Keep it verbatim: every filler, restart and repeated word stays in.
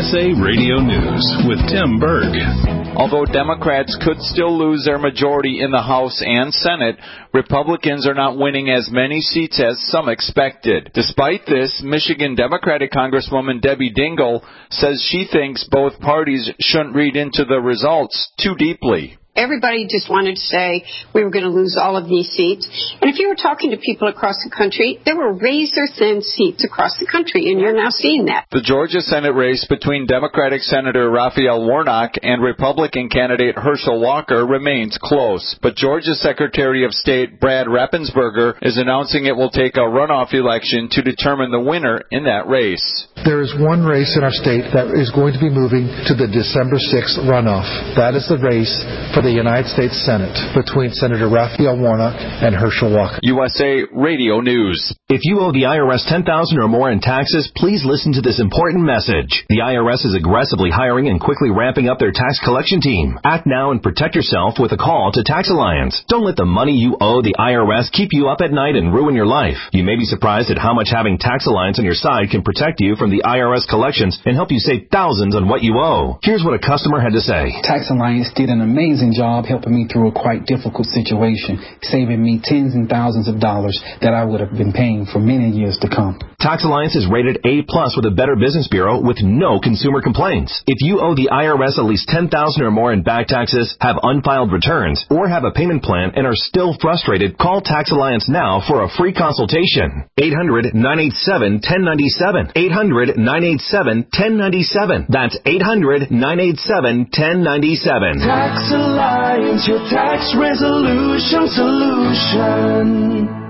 S A Radio News with Tim Berg. Although Democrats could still lose their majority in the House and Senate, Republicans are not winning as many seats as some expected. Despite this, Michigan Democratic Congresswoman Debbie Dingell says she thinks both parties shouldn't read into the results too deeply. Everybody just wanted to say we were going to lose all of these seats. And if you were talking to people across the country, there were razor-thin seats across the country, and you're now seeing that. The Georgia Senate race between Democratic Senator Raphael Warnock and Republican candidate Herschel Walker remains close. But Georgia Secretary of State Brad Raffensperger is announcing it will take a runoff election to determine the winner in that race. There is one race in our state that is going to be moving to the December sixth runoff. That is the race for the United States Senate between Senator Raphael Warnock and Herschel Walker. U S A Radio News. If you owe the I R S ten thousand dollars or more in taxes, please listen to this important message. The I R S is aggressively hiring and quickly ramping up their tax collection team. Act now and protect yourself with a call to Tax Alliance. Don't let the money you owe the I R S keep you up at night and ruin your life. You may be surprised at how much having Tax Alliance on your side can protect you from the I R S collections and help you save thousands on what you owe. Here's what a customer had to say. Tax Alliance did an amazing job helping me through a quite difficult situation, saving me tens and thousands of dollars that I would have been paying for many years to come. Tax Alliance is rated A plus with a Better Business Bureau with no consumer complaints. If you owe the I R S at least ten thousand dollars or more in back taxes, have unfiled returns, or have a payment plan and are still frustrated, call Tax Alliance now for a free consultation. eight hundred, nine eight seven, one zero nine seven. eight hundred, nine eight seven, one zero nine seven. That's eight hundred, nine eight seven, one zero nine seven. Tax Alliance, your tax resolution solution.